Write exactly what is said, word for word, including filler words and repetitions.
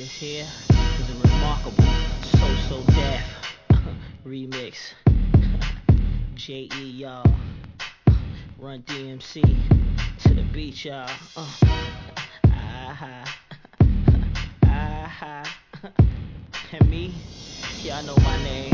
This here is a remarkable So So Def remix. J E y'all, Run D M C to the beat y'all. Uh. Ah ah ah. And me, y'all know my name.